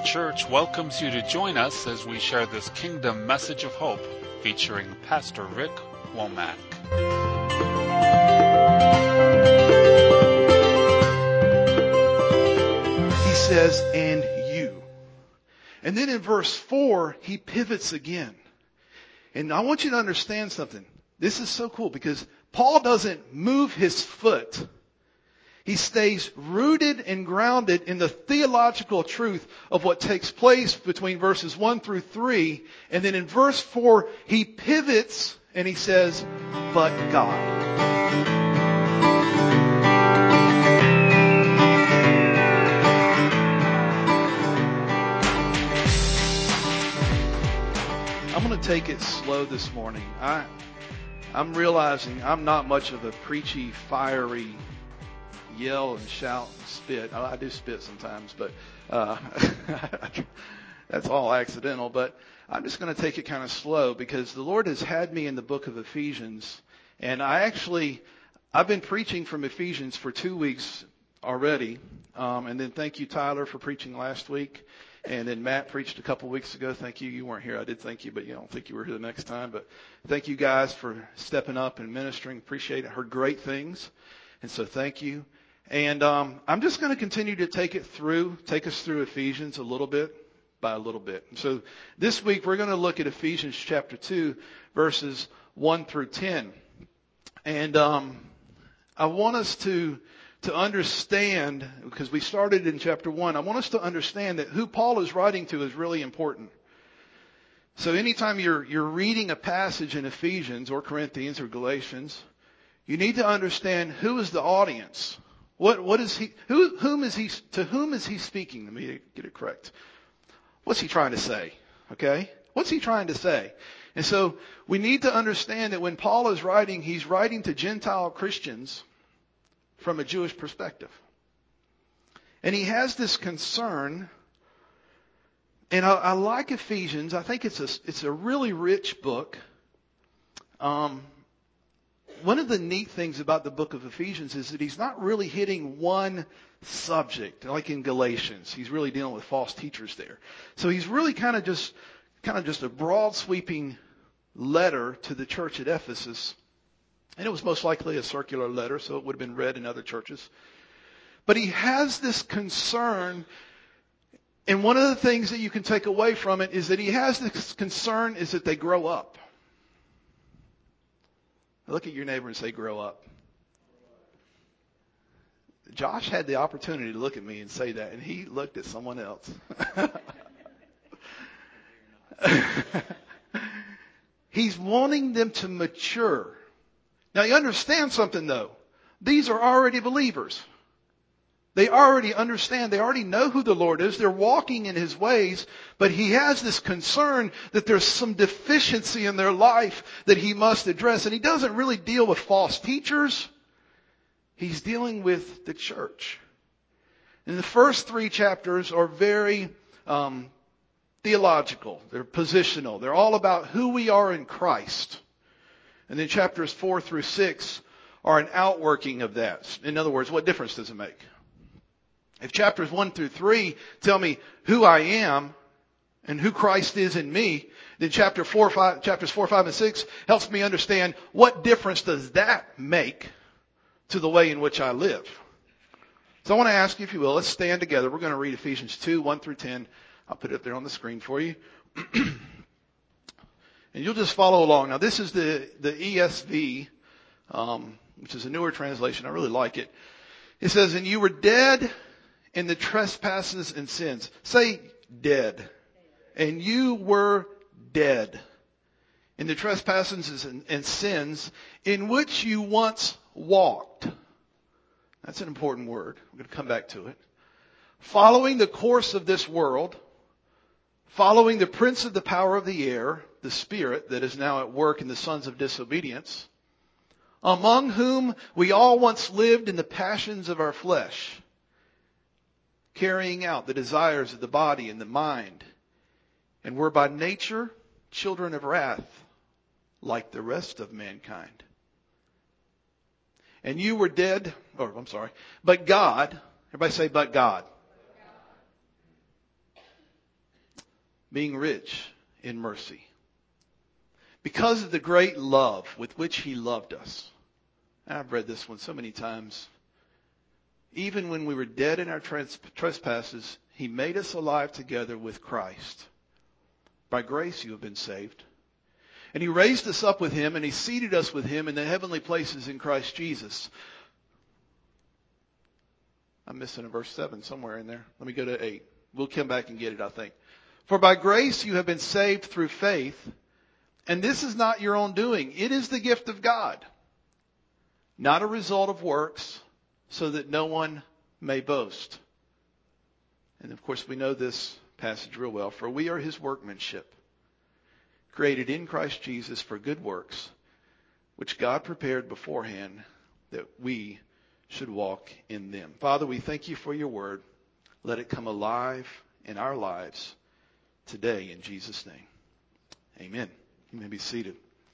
Church welcomes you to join us as we share this kingdom message of hope featuring Pastor Rick Womack. He says, and you. And then in verse 4, he pivots again. And I want you to understand something. This is so cool because Paul doesn't move his foot. He stays rooted and grounded in the theological truth of what takes place between verses 1 through 3. And then in verse 4, he pivots and he says, but God. I'm going to take it slow this morning. I'm realizing I'm not much of a preachy, fiery, yell and shout and spit. I do spit sometimes, but that's all accidental. But I'm just going to take it kind of slow because the Lord has had me in the book of Ephesians. And I've been preaching from Ephesians for 2 weeks already. And then thank you, Tyler, for preaching last week. And then Matt preached a couple weeks ago. Thank you. You weren't here. I did thank you, but I don't think you were here the next time. But thank you guys for stepping up and ministering. Appreciate it. Heard great things. And so thank you. And I'm just going to continue to take us through Ephesians a little bit by a little bit. So this week we're going to look at Ephesians chapter 2, verses 1 through 10. And I want us to understand, because we started in chapter 1, I want us to understand that who Paul is writing to is really important. So anytime you're reading a passage in Ephesians or Corinthians or Galatians, you need to understand who is the audience. What is he? To whom is he speaking? Let me get it correct. What's he trying to say? Okay? What's he trying to say? And so we need to understand that when Paul is writing, he's writing to Gentile Christians from a Jewish perspective. And he has this concern, and I like Ephesians. I think it's a really rich book. One of the neat things about the book of Ephesians is that he's not really hitting one subject, like in Galatians. He's really dealing with false teachers there. So he's really kind of just a broad sweeping letter to the church at Ephesus. And it was most likely a circular letter, so it would have been read in other churches. But he has this concern, and one of the things that you can take away from it is that he has this concern is that they grow up. Look at your neighbor and say, grow up. Josh had the opportunity to look at me and say that, and he looked at someone else. He's wanting them to mature. Now you understand something though. These are already believers. They already understand. They already know who the Lord is. They're walking in His ways. But He has this concern that there's some deficiency in their life that He must address. And He doesn't really deal with false teachers. He's dealing with the church. And the first 3 chapters are very theological. They're positional. They're all about who we are in Christ. And then chapters 4 through 6 are an outworking of that. In other words, what difference does it make? If chapters 1 through 3 tell me who I am and who Christ is in me, then chapters 4, 5, and 6 helps me understand what difference does that make to the way in which I live. So I want to ask you, if you will, let's stand together. We're going to read Ephesians 2, 1 through 10. I'll put it up there on the screen for you. And you'll just follow along. Now this is the ESV, which is a newer translation. I really like it. It says, and you were dead in the trespasses and sins. Say dead. And you were dead in the trespasses and sins in which you once walked. That's an important word. I'm going to come back to it. Following the course of this world, following the prince of the power of the air, the spirit that is now at work in the sons of disobedience, among whom we all once lived in the passions of our flesh, carrying out the desires of the body and the mind, and were by nature children of wrath, like the rest of mankind. And you were dead, but God, everybody say, but God. being rich in mercy. Because of the great love with which He loved us. And I've read this one so many times. Even when we were dead in our trespasses, He made us alive together with Christ. By grace you have been saved. And He raised us up with Him, and He seated us with Him in the heavenly places in Christ Jesus. I'm missing a verse 7 somewhere in there. Let me go to 8. We'll come back and get it, I think. For by grace you have been saved through faith, and this is not your own doing. It is the gift of God, not a result of works, so that no one may boast. And of course we know this passage real well. For we are His workmanship, created in Christ Jesus for good works, which God prepared beforehand that we should walk in them. Father, we thank You for Your word. Let it come alive in our lives today in Jesus' name. Amen. You may be seated.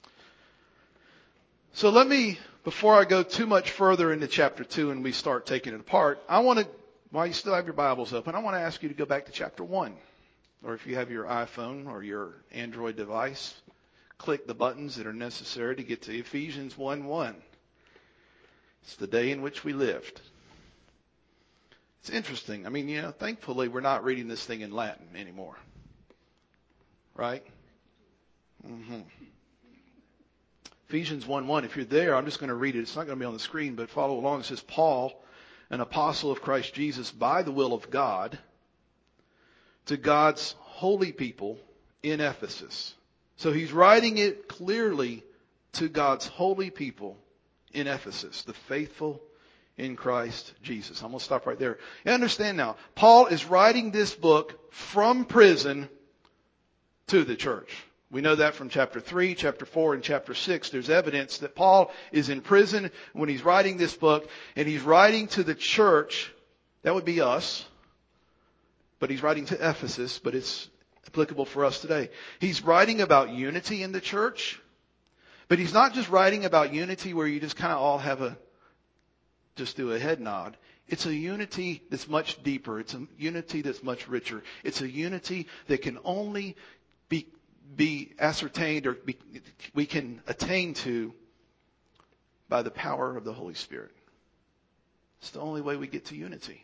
So let me, before I go too much further into chapter 2 and we start taking it apart, while you still have your Bibles open, I want to ask you to go back to chapter 1. Or if you have your iPhone or your Android device, click the buttons that are necessary to get to Ephesians 1:1. It's the day in which we lived. It's interesting. I mean, thankfully we're not reading this thing in Latin anymore. Right? Mm-hmm. Ephesians 1:1. If you're there, I'm just going to read it. It's not going to be on the screen, but follow along. It says, Paul, an apostle of Christ Jesus, by the will of God, to God's holy people in Ephesus. So he's writing it clearly to God's holy people in Ephesus, the faithful in Christ Jesus. I'm going to stop right there. You understand now, Paul is writing this book from prison to the church. We know that from chapter 3, chapter 4, and chapter 6. There's evidence that Paul is in prison when he's writing this book, and he's writing to the church. That would be us. But he's writing to Ephesus, but it's applicable for us today. He's writing about unity in the church, but he's not just writing about unity where you just kind of all have just do a head nod. It's a unity that's much deeper. It's a unity that's much richer. It's a unity that can only be ascertained or we can attain to by the power of the Holy Spirit. It's the only way we get to unity.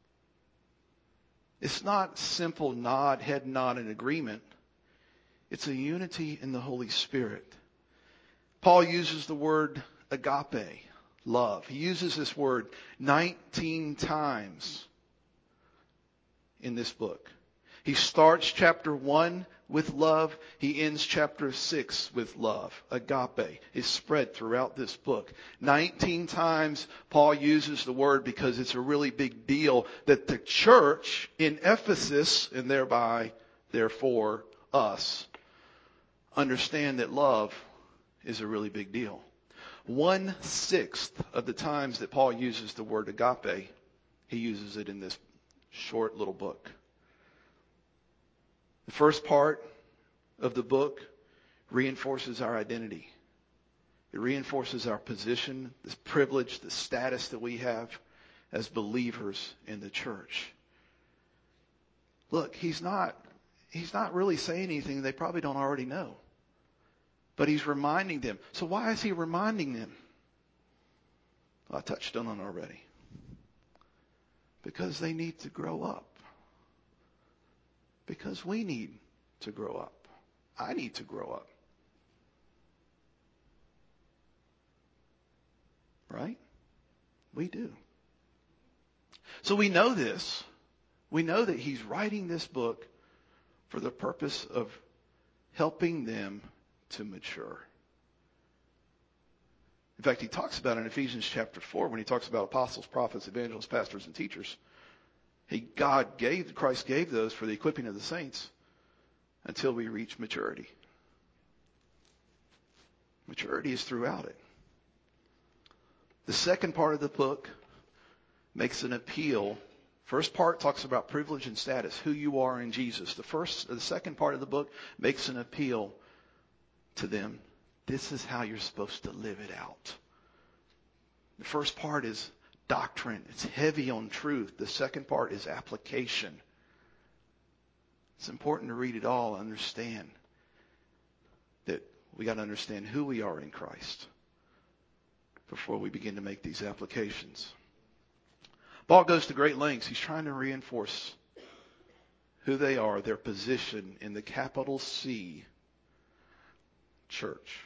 It's not simple head nod and agreement. It's a unity in the Holy Spirit. Paul uses the word agape, love. He uses this word 19 times in this book. He starts chapter 1 with love. He ends chapter 6 with love. Agape is spread throughout this book. 19 times Paul uses the word because it's a really big deal that the church in Ephesus, and therefore us, understand that love is a really big deal. 1/6 of the times that Paul uses the word agape, he uses it in this short little book. The first part of the book reinforces our identity. It reinforces our position, the privilege, the status that we have as believers in the church. Look, he's not really saying anything they probably don't already know. But he's reminding them. So why is he reminding them? Well, I touched on it already. Because they need to grow up. Because we need to grow up. I need to grow up. Right? We do. So we know this. We know that he's writing this book for the purpose of helping them to mature. In fact, he talks about in Ephesians chapter 4, when he talks about apostles, prophets, evangelists, pastors, and teachers, Christ gave those for the equipping of the saints until we reach maturity. Maturity is throughout it. The second part of the book makes an appeal. First part talks about privilege and status, who you are in Jesus. The second part of the book makes an appeal to them. This is how you're supposed to live it out. The first part is doctrine. It's heavy on truth. The second part is application. It's important to read it all and understand that we got to understand who we are in Christ before we begin to make these applications. Paul goes to great lengths. He's trying to reinforce who they are, their position in the capital C church.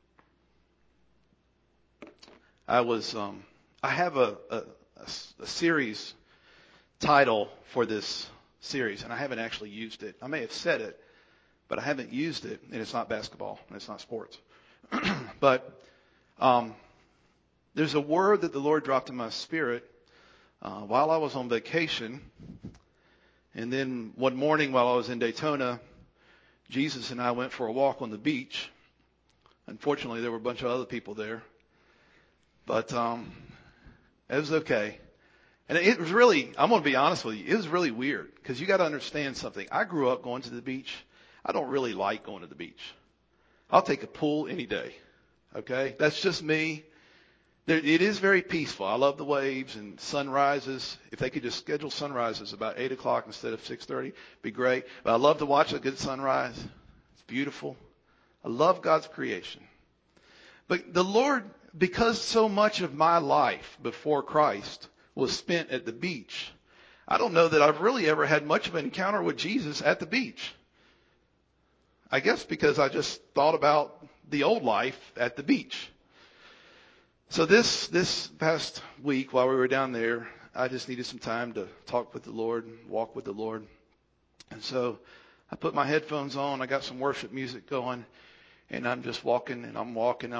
I have a series title for this series, and I haven't actually used it. I may have said it, but I haven't used it, and it's not basketball, and it's not sports. But there's a word that the Lord dropped in my spirit while I was on vacation, and then one morning while I was in Daytona, Jesus and I went for a walk on the beach. Unfortunately, there were a bunch of other people there, but it was okay. And it was really, I'm going to be honest with you, it was really weird because you got to understand something. I grew up going to the beach. I don't really like going to the beach. I'll take a pool any day. Okay? That's just me. It is very peaceful. I love the waves and sunrises. If they could just schedule sunrises about 8 o'clock instead of 6:30, it'd be great. But I love to watch a good sunrise. It's beautiful. I love God's creation. But the Lord, because so much of my life before Christ was spent at the beach, I don't know that I've really ever had much of an encounter with Jesus at the beach. I guess because I just thought about the old life at the beach. So this past week while we were down there, I just needed some time to talk with the Lord, walk with the Lord. And so I put my headphones on, I got some worship music going, and I'm just walking and I'm walking.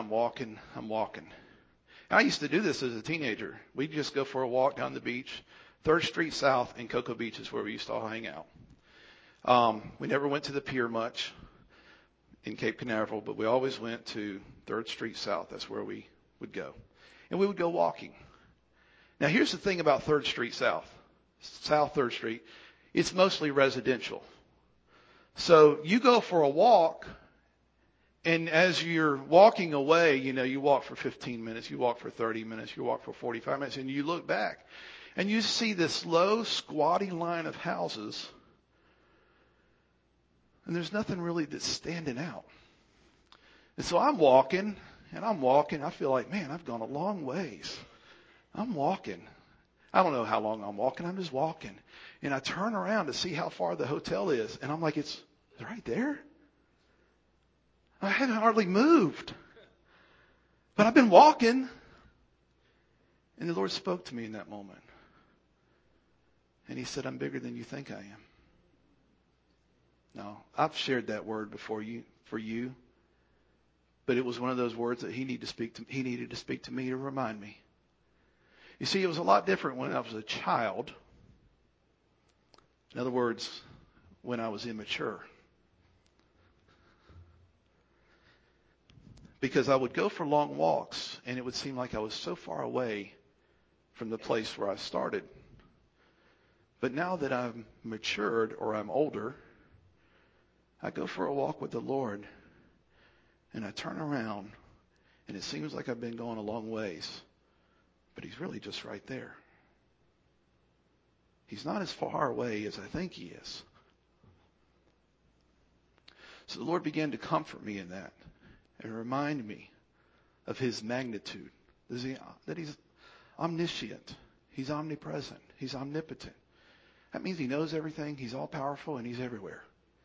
I used to do this as a teenager. We'd just go for a walk down the beach. 3rd Street South in Cocoa Beach is where we used to all hang out. We never went to the pier much in Cape Canaveral, but we always went to 3rd Street South. That's where we would go. And we would go walking. Now here's the thing about 3rd Street South 3rd Street. It's mostly residential. So you go for a walk, and as you're walking away, you walk for 15 minutes, you walk for 30 minutes, you walk for 45 minutes, and you look back, and you see this low, squatty line of houses, and there's nothing really that's standing out. And so I'm walking. I feel like, man, I've gone a long ways. I'm walking. I don't know how long I'm walking. I'm just walking. And I turn around to see how far the hotel is. And I'm like, it's right there. I haven't hardly moved. But I've been walking. And the Lord spoke to me in that moment. And He said, I'm bigger than you think I am. Now, I've shared that word before for you. But it was one of those words that He needed to speak to me to remind me. You see, it was a lot different when I was a child. In other words, when I was immature. Because I would go for long walks, and it would seem like I was so far away from the place where I started. But now that I'm matured or I'm older, I go for a walk with the Lord. And I turn around, and it seems like I've been going a long ways, but He's really just right there. He's not as far away as I think He is. So the Lord began to comfort me in that and remind me of His magnitude, that He's omniscient, He's omnipresent, He's omnipotent. That means He knows everything, He's all powerful, and He's everywhere.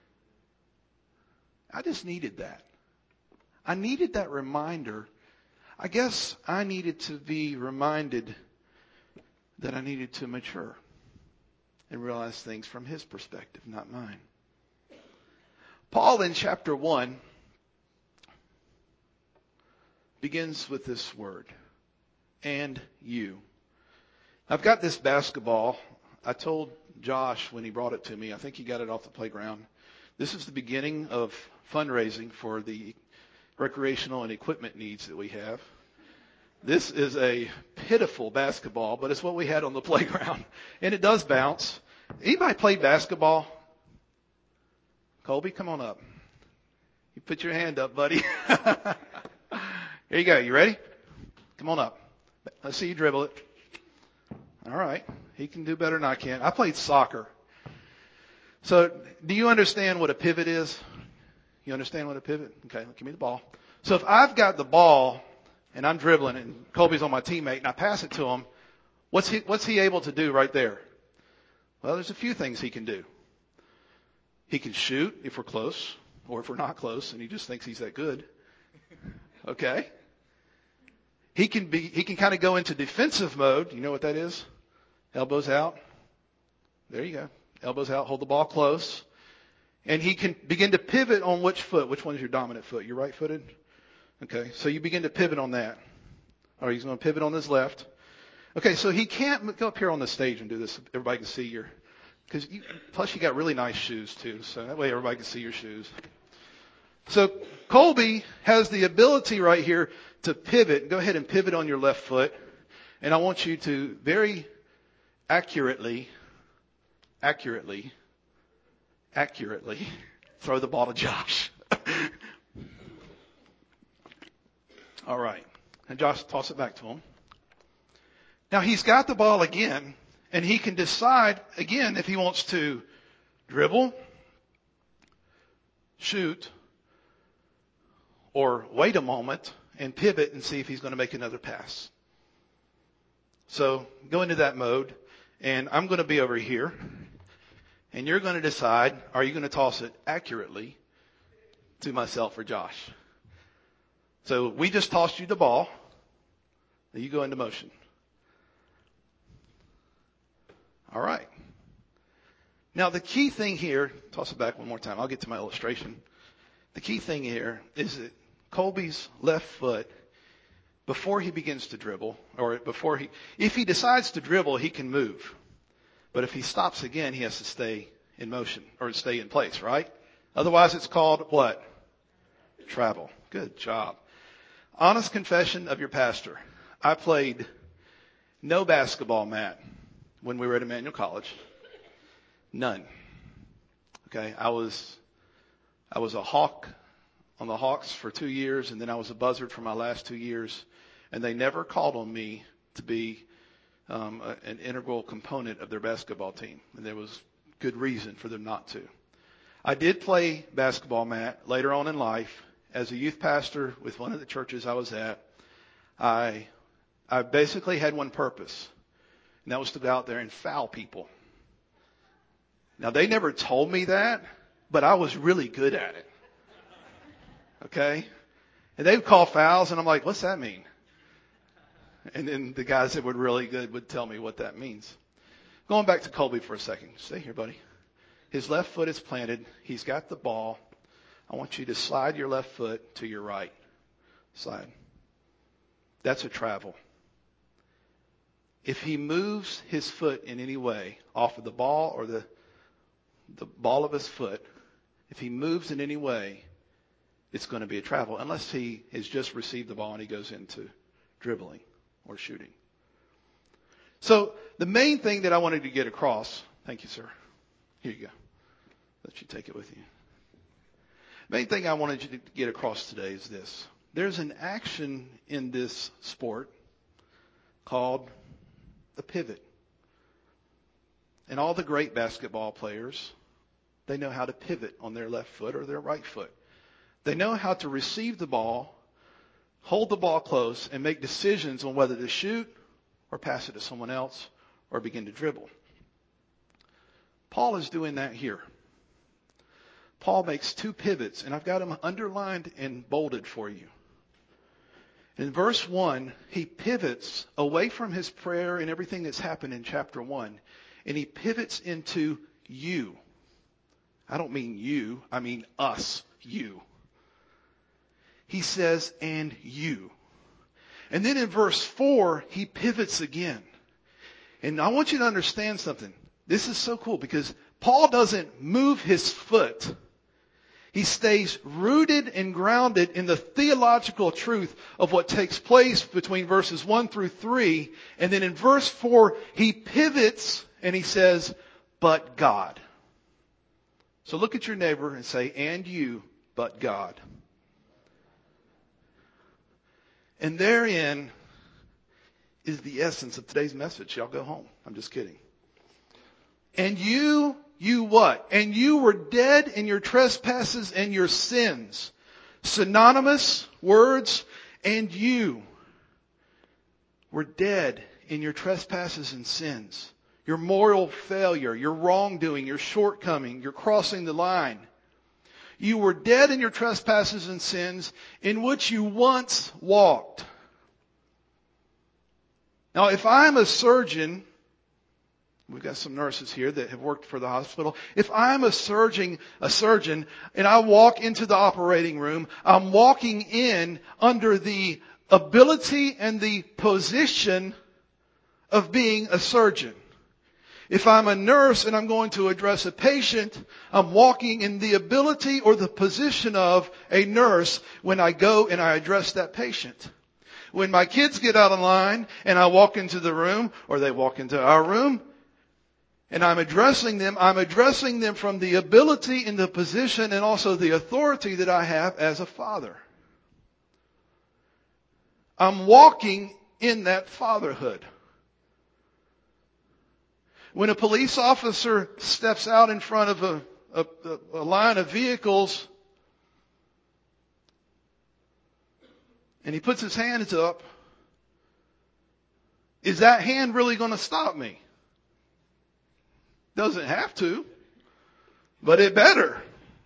I just needed that. I needed that reminder. I guess I needed to be reminded that I needed to mature and realize things from His perspective, not mine. Paul in chapter 1 begins with this word, and you. I've got this basketball. I told Josh when he brought it to me, I think he got it off the playground. This is the beginning of fundraising for the recreational and equipment needs that we have. This is a pitiful basketball, but it's what we had on the playground. And it does bounce. Anybody play basketball? Colby, come on up. You put your hand up, buddy. Here you go. You ready? Come on up. Let's see you dribble it. All right. He can do better than I can. I played soccer. So do you understand what a pivot is? You understand what a pivot? Okay, give me the ball. So if I've got the ball and I'm dribbling and Colby's on my teammate and I pass it to him, what's he able to do right there? Well, there's a few things he can do. He can shoot if we're close, or if we're not close and he just thinks he's that good. Okay. He can kind of go into defensive mode. You know what that is? Elbows out. There you go. Elbows out, hold the ball close. And he can begin to pivot on which foot? Which one is your dominant foot? You're right-footed? Okay, so you begin to pivot on that. Or he's going to pivot on his left. Okay, so he can't go up here on the stage and do this. Everybody can see plus you got really nice shoes too, so that way everybody can see your shoes. So Colby has the ability right here to pivot. Go ahead and pivot on your left foot. And I want you to very accurately throw the ball to Josh. All right. And Josh, toss it back to him. Now he's got the ball again, and he can decide again if he wants to dribble, shoot, or wait a moment and pivot and see if he's going to make another pass. So go into that mode, and I'm going to be over here. And you're going to decide, are you going to toss it accurately to myself or Josh? So we just tossed you the ball. Now you go into motion. All right. Now the key thing here, toss it back one more time. I'll get to my illustration. The key thing here is that Colby's left foot, before he begins to dribble, if he decides to dribble, he can move. But if he stops again, he has to stay in motion or stay in place, right? Otherwise it's called what? Travel. Good job. Honest confession of your pastor. I played no basketball, Matt, when we were at Emmanuel College. None. Okay. I was a Hawk on the Hawks for 2 years, and then I was a Buzzard for my last 2 years, and they never called on me to be an integral component of their basketball team. And there was good reason for them not to. I did play basketball, Matt, later on in life. As a youth pastor with one of the churches I was at, I basically had one purpose, and that was to go out there and foul people. Now, they never told me that, but I was really good at it. Okay? And they would call fouls, and I'm like, what's that mean? And then the guys that were really good would tell me what that means. Going back to Colby for a second. Stay here, buddy. His left foot is planted. He's got the ball. I want you to slide your left foot to your right. Slide. That's a travel. If he moves his foot in any way off of the ball or the ball of his foot, if he moves in any way, it's going to be a travel unless he has just received the ball and he goes into dribbling or shooting. So the main thing that I wanted to get across, thank you, sir. Here you go. Let you take it with you. Main thing I wanted you to get across today is this. There's an action in this sport called the pivot. And all the great basketball players, they know how to pivot on their left foot or their right foot. They know how to receive the ball, hold the ball close, and make decisions on whether to shoot or pass it to someone else or begin to dribble. Paul is doing that here. Paul makes two pivots, and I've got them underlined and bolded for you. In verse 1, he pivots away from his prayer and everything that's happened in chapter 1, and he pivots into you. I don't mean you, I mean us, you. He says, and you. And then in verse 4, he pivots again. And I want you to understand something. This is so cool because Paul doesn't move his foot. He stays rooted and grounded in the theological truth of what takes place between verses 1 through 3. And then in verse 4, he pivots and he says, but God. So look at your neighbor and say, and you, but God. And therein is the essence of today's message. Y'all go home. I'm just kidding. And you, you what? And you were dead in your trespasses and your sins. Synonymous words. And you were dead in your trespasses and sins. Your moral failure, your wrongdoing, your shortcoming, your crossing the line. You were dead in your trespasses and sins in which you once walked. Now, if I'm a surgeon, we've got some nurses here that have worked for the hospital. If I'm a surgeon, and I walk into the operating room, I'm walking in under the ability and the position of being a surgeon. If I'm a nurse and I'm going to address a patient, I'm walking in the ability or the position of a nurse when I go and I address that patient. When my kids get out of line and I walk into the room, or they walk into our room, and I'm addressing them from the ability and the position and also the authority that I have as a father. I'm walking in that fatherhood. When a police officer steps out in front of a line of vehicles and he puts his hands up, is that hand really going to stop me? Doesn't have to, but it better.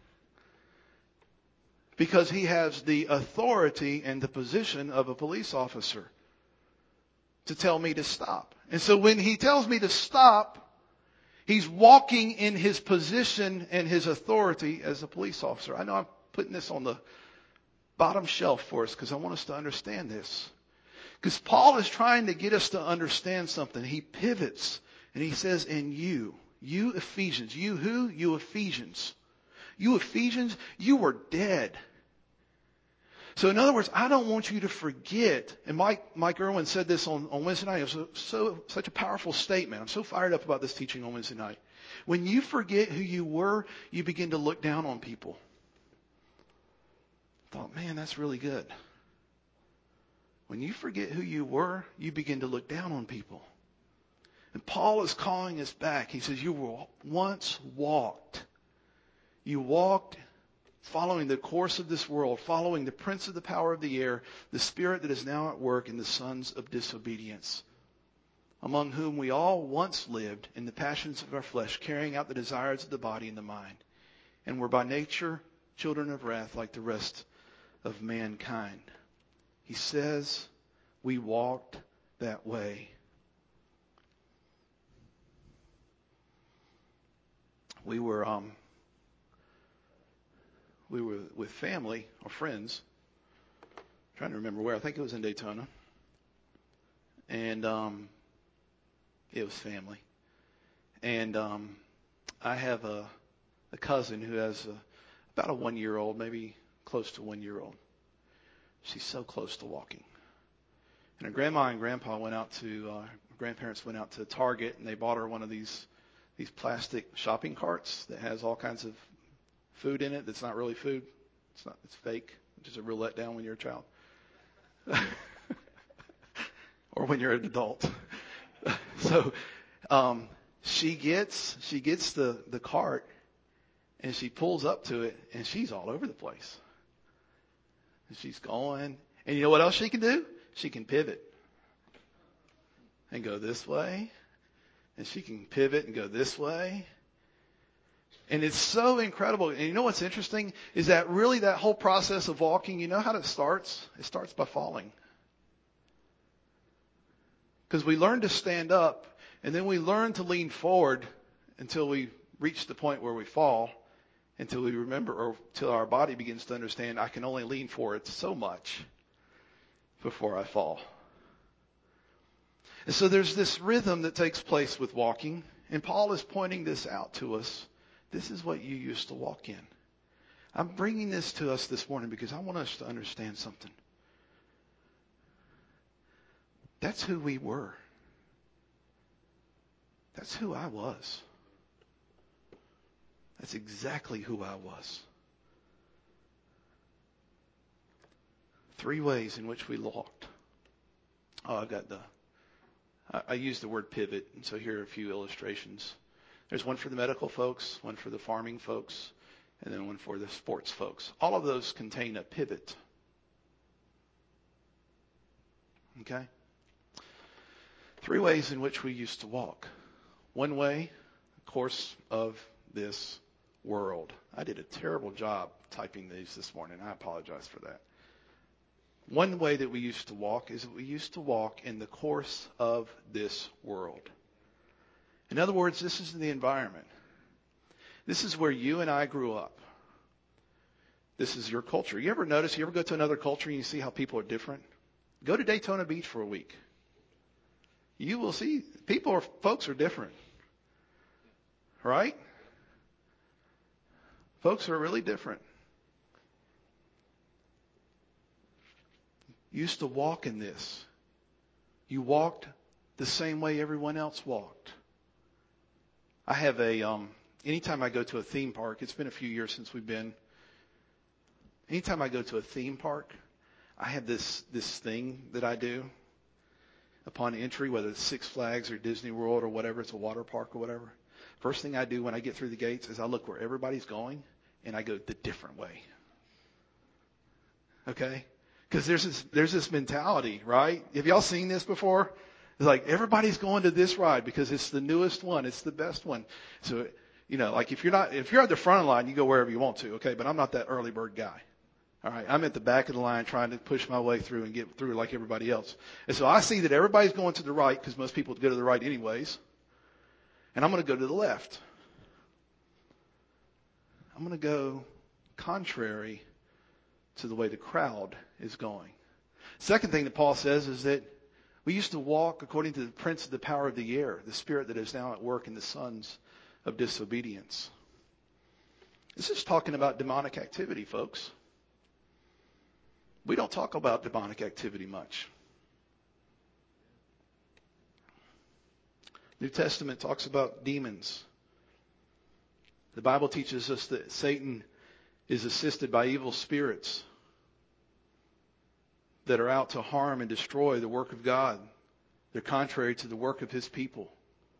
Because he has the authority and the position of a police officer to tell me to stop. And so when he tells me to stop, he's walking in his position and his authority as a police officer. I know I'm putting this on the bottom shelf for us because I want us to understand this. Because Paul is trying to get us to understand something. He pivots and he says, and you Ephesians, you who? You Ephesians. You Ephesians, you were dead. So in other words, I don't want you to forget, and Mike Irwin said this on Wednesday night. It was such a powerful statement. I'm so fired up about this teaching on Wednesday night. When you forget who you were, you begin to look down on people. I thought, man, that's really good. When you forget who you were, you begin to look down on people. And Paul is calling us back. He says, you were once walked. You walked following the course of this world, following the prince of the power of the air, the spirit that is now at work in the sons of disobedience, among whom we all once lived in the passions of our flesh, carrying out the desires of the body and the mind, and were by nature children of wrath like the rest of mankind. He says we walked that way. We were with family or friends. I'm trying to remember where. I think it was in Daytona. And it was family. And I have a cousin who has about a 1-year-old, maybe close to 1-year-old. She's so close to walking. And her grandma and grandpa grandparents went out to Target, and they bought her one of these plastic shopping carts that has all kinds of food in it that's not really food. It's fake. It's just a real letdown when you're a child. Or when you're an adult. So she gets the cart and she pulls up to it and she's all over the place. And she's going. And you know what else she can do? She can pivot and go this way. And she can pivot and go this way. And it's so incredible. And you know what's interesting is that really that whole process of walking, you know how it starts? It starts by falling. Because we learn to stand up and then we learn to lean forward until we reach the point where we fall, until we remember, or till our body begins to understand I can only lean forward so much before I fall. And so there's this rhythm that takes place with walking, and Paul is pointing this out to us. This is what you used to walk in. I'm bringing this to us this morning because I want us to understand something. That's who we were. That's who I was. That's exactly who I was. 3 ways in which we walked. I used the word pivot, and so here are a few illustrations. There's one for the medical folks, one for the farming folks, and then one for the sports folks. All of those contain a pivot. Okay? 3 ways in which we used to walk. One way, the course of this world. I did a terrible job typing these this morning. I apologize for that. One way that we used to walk is that we used to walk in the course of this world. In other words, this is the environment. This is where you and I grew up. This is your culture. You ever notice, you ever go to another culture and you see how people are different? Go to Daytona Beach for a week. You will see folks are different. Right? Folks are really different. You used to walk in this. You walked the same way everyone else walked. I have anytime I go to a theme park, it's been a few years since we've been. Anytime I go to a theme park, I have this thing that I do upon entry, whether it's Six Flags or Disney World or whatever, it's a water park or whatever. First thing I do when I get through the gates is I look where everybody's going and I go the different way. Okay? Because there's this mentality, right? Have y'all seen this before? It's like everybody's going to this ride because it's the newest one, it's the best one. So, like if you're at the front of the line, you go wherever you want to, okay? But I'm not that early bird guy. All right, I'm at the back of the line trying to push my way through and get through like everybody else. And so I see that everybody's going to the right because most people go to the right anyways. And I'm going to go to the left. I'm going to go contrary to the way the crowd is going. Second thing that Paul says is that we used to walk according to the prince of the power of the air, the spirit that is now at work in the sons of disobedience. This is talking about demonic activity, folks. We don't talk about demonic activity much. New Testament talks about demons. The Bible teaches us that Satan is assisted by evil spirits that are out to harm and destroy the work of God. They're contrary to the work of His people.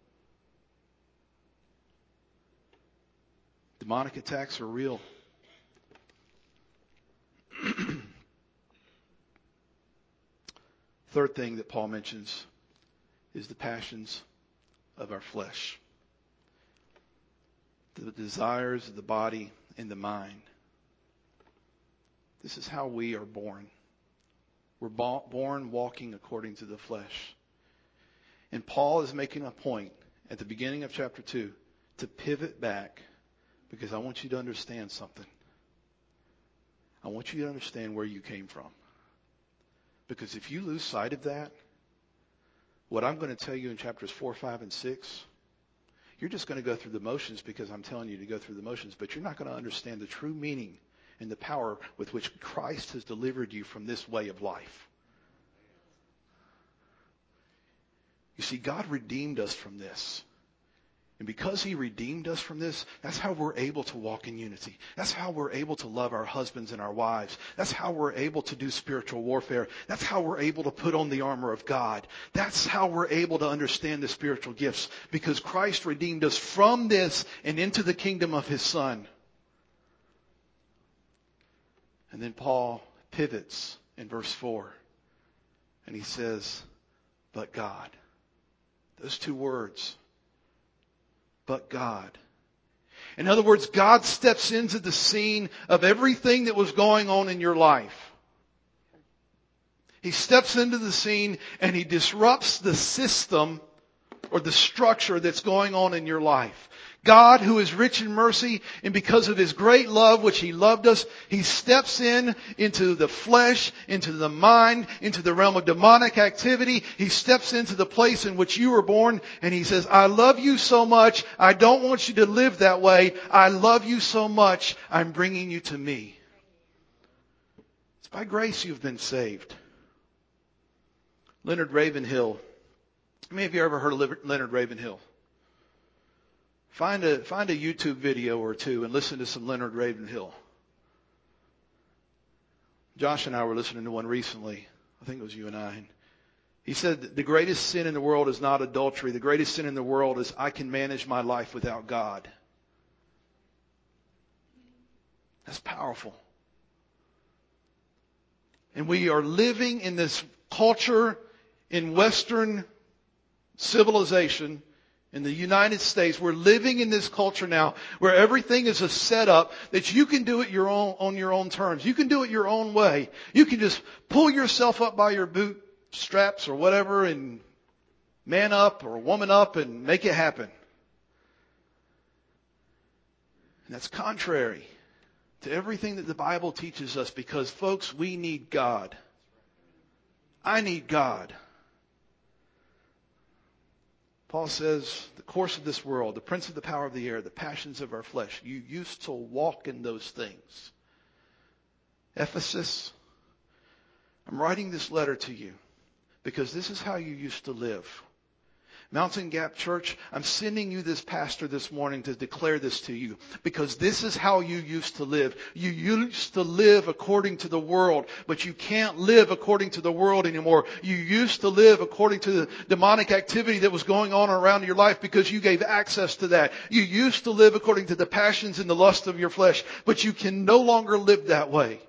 Demonic attacks are real. Third thing that Paul mentions is the passions of our flesh. The desires of the body and the mind. This is how we are born. We're born walking according to the flesh. And Paul is making a point at the beginning of chapter 2 to pivot back because I want you to understand something. I want you to understand where you came from. Because if you lose sight of that, what I'm going to tell you in chapters 4, 5, and 6, you're just going to go through the motions because I'm telling you to go through the motions, but you're not going to understand the true meaning and the power with which Christ has delivered you from this way of life. You see, God redeemed us from this. And because He redeemed us from this, that's how we're able to walk in unity. That's how we're able to love our husbands and our wives. That's how we're able to do spiritual warfare. That's how we're able to put on the armor of God. That's how we're able to understand the spiritual gifts. Because Christ redeemed us from this and into the kingdom of His Son. And then Paul pivots in verse 4. And he says, but God. Those two words. But God. In other words, God steps into the scene of everything that was going on in your life. He steps into the scene and He disrupts the system or the structure that's going on in your life. God, who is rich in mercy, and because of His great love, which He loved us, He steps into the flesh, into the mind, into the realm of demonic activity. He steps into the place in which you were born, and He says, I love you so much. I don't want you to live that way. I love you so much. I'm bringing you to me. It's by grace you've been saved. Leonard Ravenhill. How many of you ever heard of Leonard Ravenhill? Find a YouTube video or two and listen to some Leonard Ravenhill. Josh and I were listening to one recently. I think it was you and I. He said the greatest sin in the world is not adultery. The greatest sin in the world is I can manage my life without God. That's powerful. And we are living in this culture in Western civilization in the United States. We're living in this culture now where everything is a setup that you can do it on your own terms. You can do it your own way. You can just pull yourself up by your bootstraps or whatever and man up or woman up and make it happen. And that's contrary to everything that the Bible teaches us because, folks, we need God. I need God. Paul says, the course of this world, the prince of the power of the air, the passions of our flesh, you used to walk in those things. Ephesus, I'm writing this letter to you because this is how you used to live. Mountain Gap Church, I'm sending you this pastor this morning to declare this to you because this is how you used to live. You used to live according to the world, but you can't live according to the world anymore. You used to live according to the demonic activity that was going on around your life because you gave access to that. You used to live according to the passions and the lust of your flesh, but you can no longer live that way.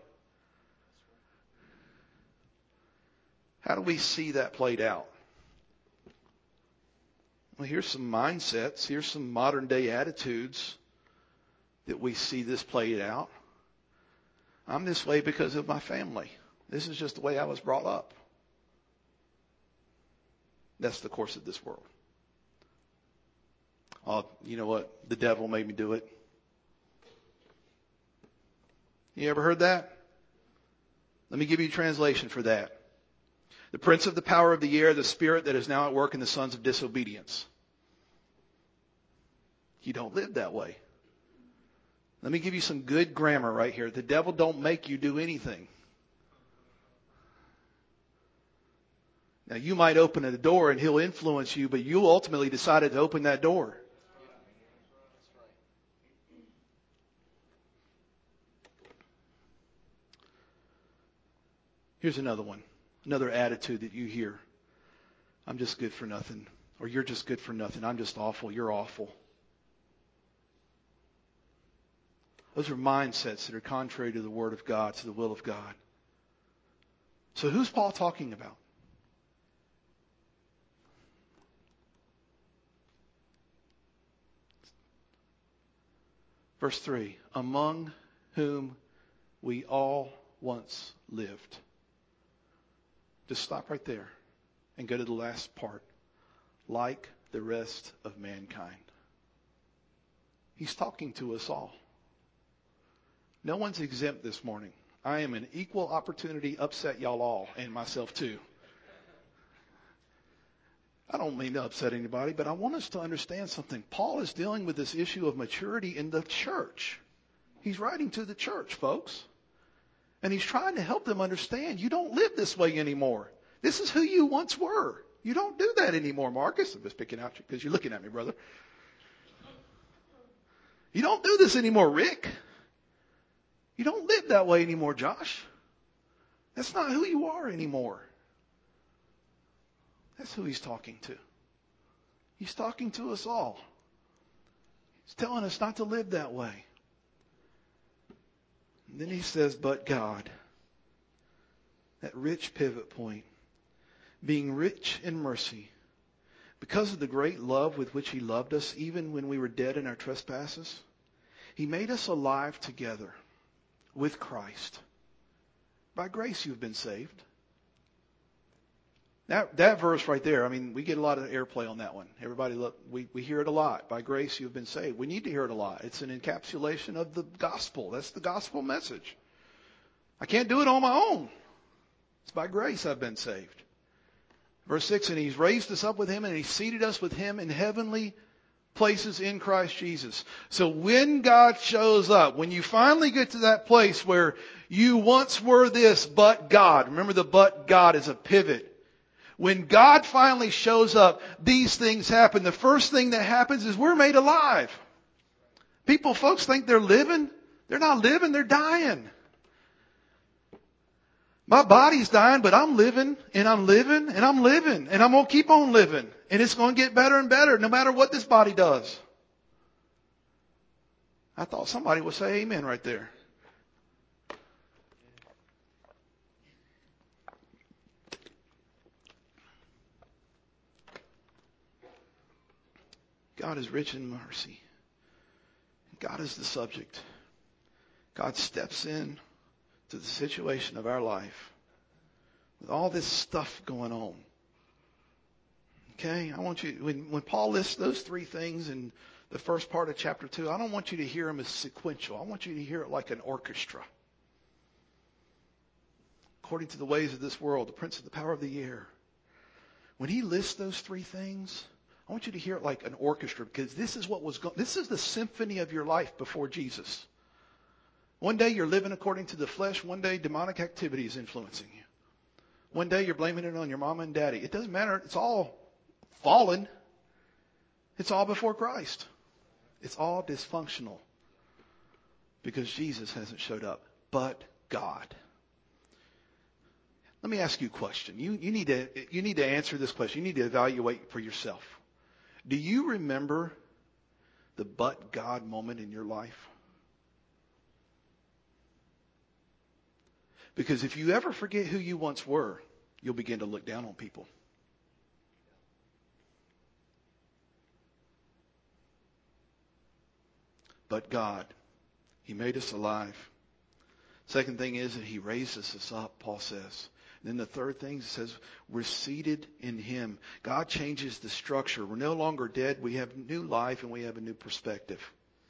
How do we see that played out? Well, here's some mindsets. Here's some modern day attitudes that we see this played out. I'm this way because of my family. This is just the way I was brought up. That's the course of this world. Oh, you know what? The devil made me do it. You ever heard that? Let me give you a translation for that. The prince of the power of the air, the spirit that is now at work in the sons of disobedience. You don't live that way. Let me give you some good grammar right here. The devil don't make you do anything. Now you might open a door and he'll influence you, but you ultimately decided to open that door. Here's another one. Another attitude that you hear. I'm just good for nothing. Or you're just good for nothing. I'm just awful. You're awful. Those are mindsets that are contrary to the Word of God, to the will of God. So who's Paul talking about? Verse 3, among whom we all once lived. Just stop right there and go to the last part. Like the rest of mankind. He's talking to us all. No one's exempt this morning. I am an equal opportunity upset y'all all, and myself too. I don't mean to upset anybody, but I want us to understand something. Paul is dealing with this issue of maturity in the church. He's writing to the church, folks. And he's trying to help them understand you don't live this way anymore. This is who you once were. You don't do that anymore, Marcus. I'm just picking out you because you're looking at me, brother. You don't do this anymore, Rick. You don't live that way anymore, Josh. That's not who you are anymore. That's who he's talking to. He's talking to us all. He's telling us not to live that way. And then he says, but God. That rich pivot point. Being rich in mercy. Because of the great love with which he loved us, even when we were dead in our trespasses, he made us alive together with Christ. By grace you've been saved. That verse right there, I mean, we get a lot of airplay on that one. Everybody, look, we hear it a lot. By grace you've been saved. We need to hear it a lot. It's an encapsulation of the gospel. That's the gospel message. I can't do it on my own. It's by grace I've been saved. Verse 6, and he's raised us up with him and he seated us with him in heavenly places in Christ Jesus. So when God shows up, when you finally get to that place where you once were this, but God, remember the but God is a pivot. When God finally shows up, these things happen. The first thing that happens is we're made alive. Folks think they're living. They're not living, they're dying. My body's dying, but I'm living and I'm living and I'm living and I'm going to keep on living. And it's going to get better and better no matter what this body does. I thought somebody would say amen right there. God is rich in mercy. God is the subject. God steps in to the situation of our life with all this stuff going on. Okay? I want you, when Paul lists those three things in the first part of chapter 2, I don't want you to hear them as sequential. I want you to hear it like an orchestra. According to the ways of this world, the prince of the power of the air. When he lists those three things, I want you to hear it like an orchestra, because this is what was going. This is the symphony of your life before Jesus. One day you're living according to the flesh. One day demonic activity is influencing you. One day you're blaming it on your mama and daddy. It doesn't matter. It's all fallen. It's all before Christ. It's all dysfunctional because Jesus hasn't showed up. But God. Let me ask you a question. You need to answer this question. You need to evaluate for yourself. Do you remember the but God moment in your life? Because if you ever forget who you once were, you'll begin to look down on people. But God, He made us alive. Second thing is that He raises us up, Paul says. Then the third thing says we're seated in Him. God changes the structure. We're no longer dead. We have new life and we have a new perspective.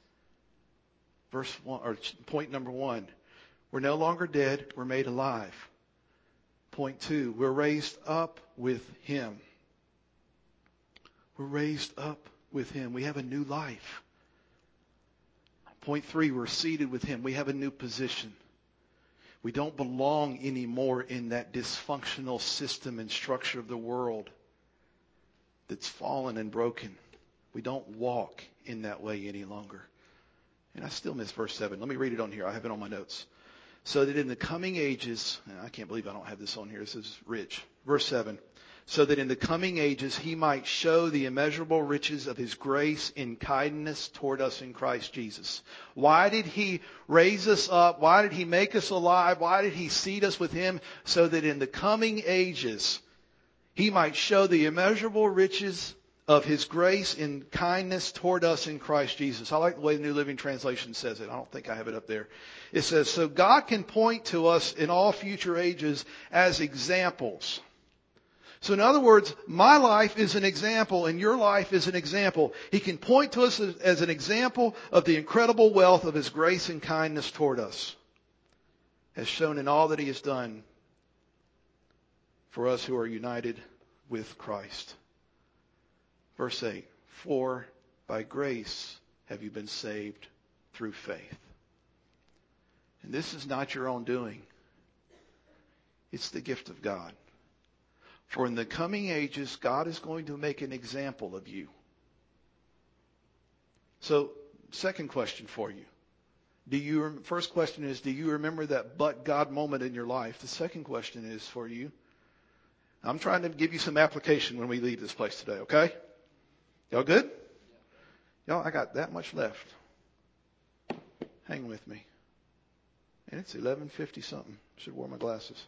Point number 1. We're no longer dead. We're made alive. Point 2. We're raised up with Him. We're raised up with Him. We have a new life. Point 3. We're seated with Him. We have a new position. We don't belong anymore in that dysfunctional system and structure of the world that's fallen and broken. We don't walk in that way any longer. And I still miss verse 7. Let me read it on here. I have it on my notes. So that in the coming ages, I can't believe I don't have this on here. This is rich. Verse 7. So that in the coming ages He might show the immeasurable riches of His grace in kindness toward us in Christ Jesus. Why did He raise us up? Why did He make us alive? Why did He seat us with Him? So that in the coming ages He might show the immeasurable riches of His grace in kindness toward us in Christ Jesus. I like the way the New Living Translation says it. I don't think I have it up there. It says, so God can point to us in all future ages as examples. So in other words, my life is an example and your life is an example. He can point to us as an example of the incredible wealth of His grace and kindness toward us, as shown in all that He has done for us who are united with Christ. Verse 8, for by grace have you been saved through faith. And this is not your own doing. It's the gift of God. For in the coming ages, God is going to make an example of you. So, second question for you. First question is, do you remember that but God moment in your life? The second question is for you. I'm trying to give you some application when we leave this place today, okay? Y'all good? Y'all, I got that much left. Hang with me. And it's 11:50 something. Should have worn my glasses.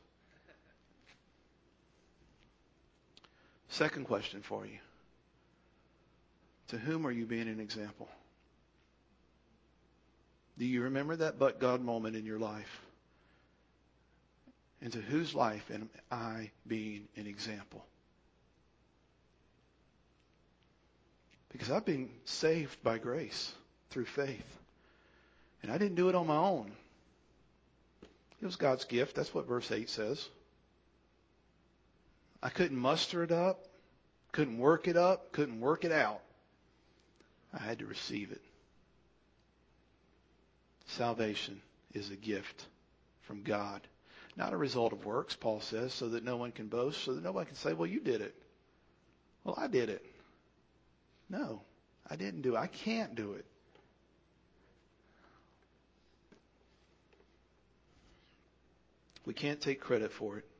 Second question for you. To whom are you being an example? Do you remember that but God moment in your life? And to whose life am I being an example? Because I've been saved by grace through faith. And I didn't do it on my own. It was God's gift. That's what verse 8 says. I couldn't muster it up, couldn't work it up, couldn't work it out. I had to receive it. Salvation is a gift from God. Not a result of works, Paul says, so that no one can boast, so that nobody can say, well, you did it. Well, I did it. No, I didn't do it. I can't do it. We can't take credit for it.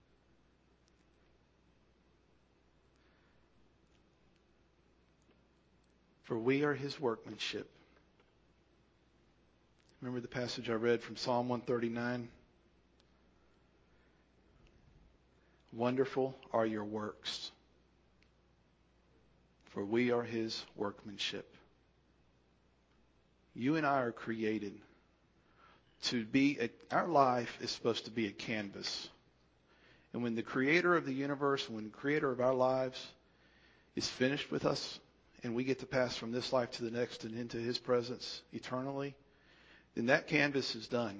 For we are His workmanship. Remember the passage I read from Psalm 139? Wonderful are your works, for we are His workmanship. You and I are created to be, our life is supposed to be a canvas. And when the creator of the universe, when the creator of our lives is finished with us, and we get to pass from this life to the next and into His presence eternally, then that canvas is done.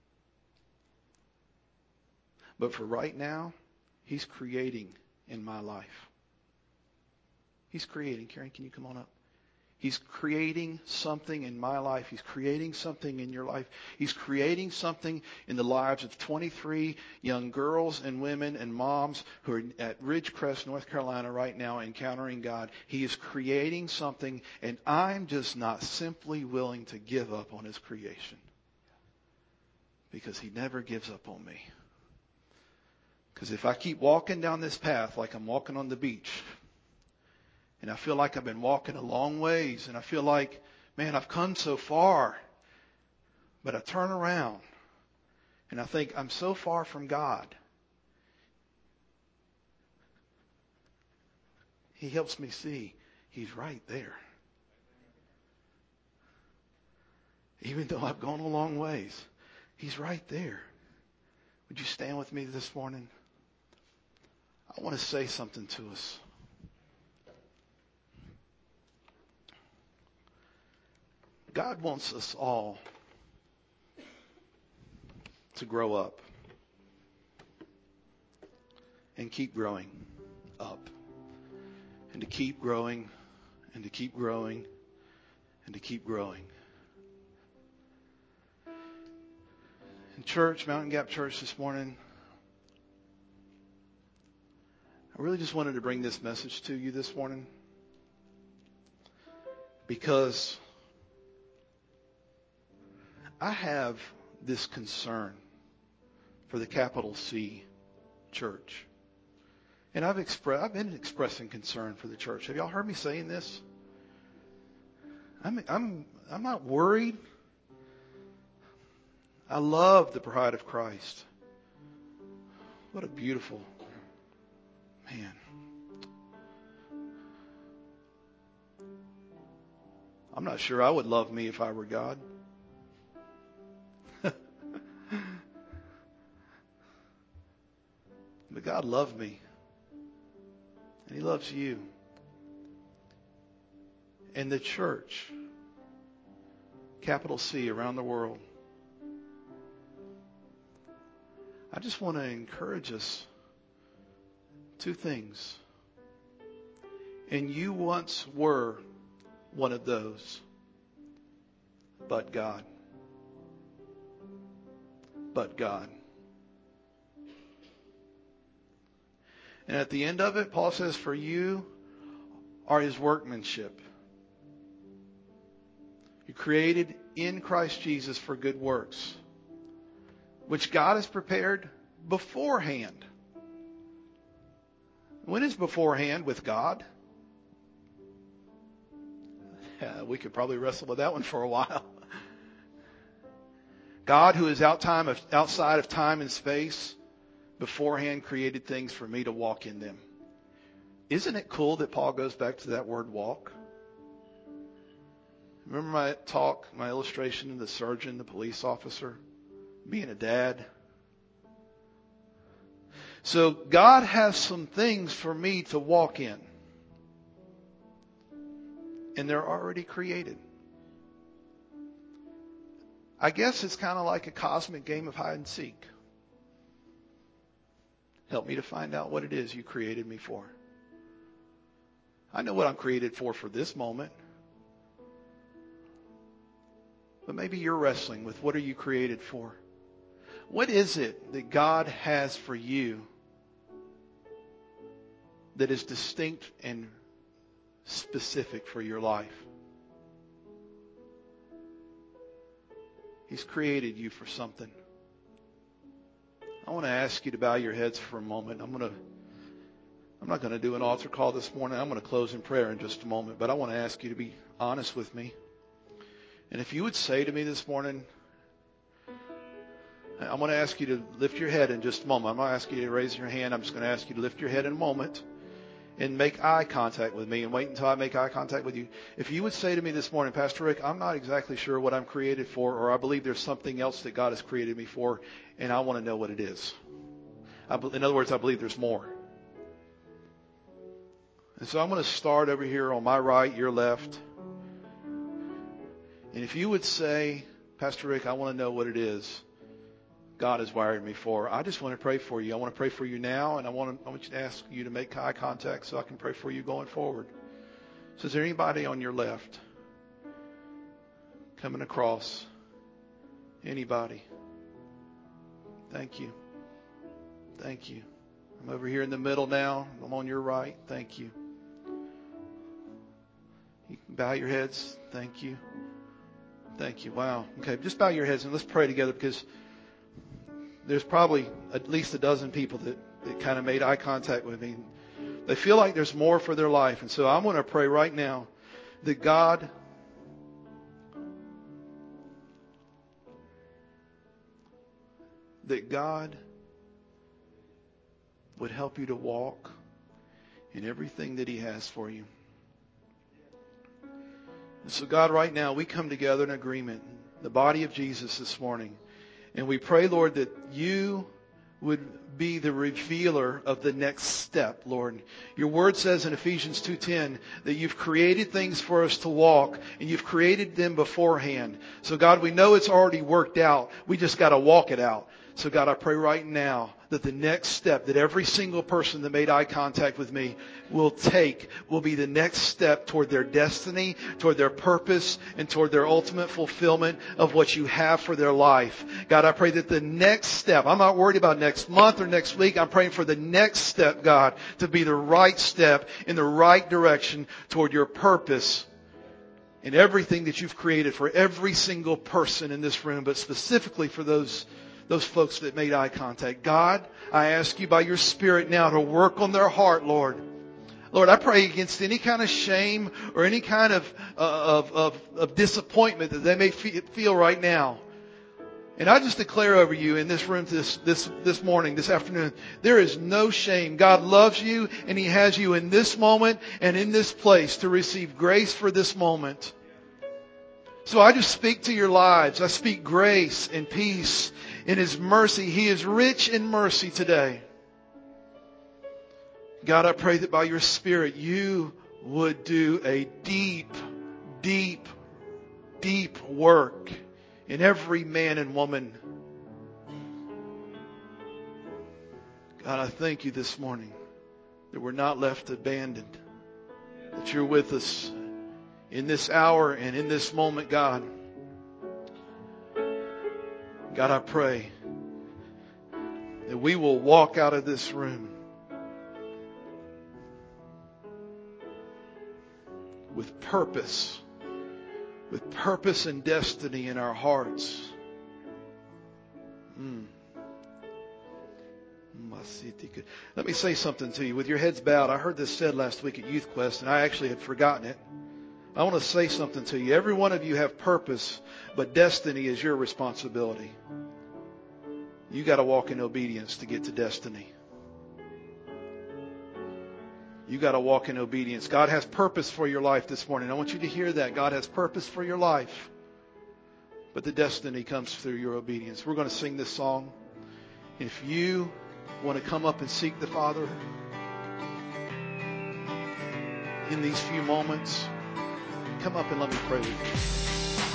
But for right now, He's creating in my life. He's creating. Karen, can you come on up? He's creating something in my life. He's creating something in your life. He's creating something in the lives of 23 young girls and women and moms who are at Ridgecrest, North Carolina right now encountering God. He is creating something, and I'm just not simply willing to give up on His creation, because He never gives up on me. Because if I keep walking down this path like I'm walking on the beach, and I feel like I've been walking a long ways, and I feel like, man, I've come so far, but I turn around and I think I'm so far from God, He helps me see He's right there. Even though I've gone a long ways, He's right there. Would you stand with me this morning? I want to say something to us. God wants us all to grow up and keep growing up, and to keep growing and to keep growing and to keep growing. In church, Mountain Gap Church this morning, I really just wanted to bring this message to you this morning because I have this concern for the capital C church. And I've been expressing concern for the church. Have y'all heard me saying this? I'm not worried. I love the bride of Christ. What a beautiful man. I'm not sure I would love me if I were God. But God loved me. And He loves you. And the church, capital C, around the world. I just want to encourage us two things. And you once were one of those, but God. But God. And at the end of it, Paul says, for you are His workmanship. You're created in Christ Jesus for good works, which God has prepared beforehand. When is beforehand with God? We could probably wrestle with that one for a while. God, who is outside of time and space, beforehand created things for me to walk in them. Isn't it cool that Paul goes back to that word walk? Remember my illustration of the surgeon, the police officer, being a dad? So God has some things for me to walk in. And they're already created. I guess it's kind of like a cosmic game of hide and seek. Help me to find out what it is you created me for. I know what I'm created for this moment. But maybe you're wrestling with what are you created for? What is it that God has for you that is distinct and specific for your life? He's created you for something. I want to ask you to bow your heads for a moment. I'm not going to do an altar call this morning. I'm going to close in prayer in just a moment, but I want to ask you to be honest with me. And if you would say to me this morning, I'm going to ask you to lift your head in just a moment. I'm going to ask you to raise your hand. I'm just going to ask you to lift your head in a moment and make eye contact with me and wait until I make eye contact with you. If you would say to me this morning, Pastor Rick, I'm not exactly sure what I'm created for, or I believe there's something else that God has created me for, and I want to know what it is. In other words, I believe there's more. And so I'm going to start over here on my right, your left. And if you would say, Pastor Rick, I want to know what it is God has wired me for, I just want to pray for you. I want to pray for you now, and I want you to ask you to make eye contact so I can pray for you going forward. So is there anybody on your left coming across? Anybody? Thank you. Thank you. I'm over here in the middle now. I'm on your right. Thank you. You can bow your heads. Thank you. Thank you. Wow. Okay, just bow your heads and let's pray together, because there's probably at least a dozen people that kind of made eye contact with me. They feel like there's more for their life. And so I'm going to pray right now that God would help you to walk in everything that He has for you. And so God, right now, we come together in agreement, the body of Jesus this morning. And we pray, Lord, that you would be the revealer of the next step, Lord. Your word says in Ephesians 2:10 that you've created things for us to walk, and you've created them beforehand. So God, we know it's already worked out. We just got to walk it out. So God, I pray right now that the next step that every single person that made eye contact with me will take will be the next step toward their destiny, toward their purpose, and toward their ultimate fulfillment of what you have for their life. God, I pray that the next step, I'm not worried about next month or next week. I'm praying for the next step, God, to be the right step in the right direction toward your purpose and everything that you've created for every single person in this room, but specifically for those folks that made eye contact. God, I ask you by your Spirit now to work on their heart, Lord. Lord, I pray against any kind of shame or any kind of disappointment that they may feel right now. And I just declare over you in this room this morning, this afternoon, there is no shame. God loves you, and He has you in this moment and in this place to receive grace for this moment. So I just speak to your lives. I speak grace and peace in His mercy. He is rich in mercy today. God, I pray that by your Spirit you would do a deep, deep, deep work in every man and woman. God, I thank you this morning that we're not left abandoned, that you're with us in this hour and in this moment, God. God, I pray that we will walk out of this room with purpose and destiny in our hearts. Let me say something to you. With your heads bowed, I heard this said last week at Youth Quest, and I actually had forgotten it. I want to say something to you. Every one of you have purpose, but destiny is your responsibility. You got to walk in obedience to get to destiny. You got to walk in obedience. God has purpose for your life this morning. I want you to hear that. God has purpose for your life, but the destiny comes through your obedience. We're going to sing this song. If you want to come up and seek the Father in these few moments, come up and let me pray with you.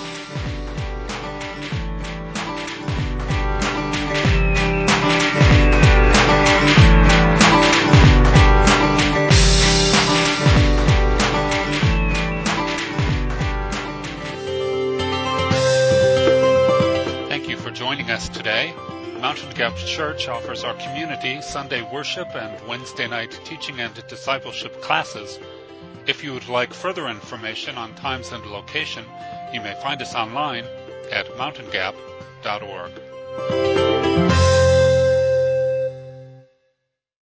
Thank you for joining us today. Mountain Gap Church offers our community Sunday worship and Wednesday night teaching and discipleship classes. If you would like further information on times and location, you may find us online at mountaingap.org.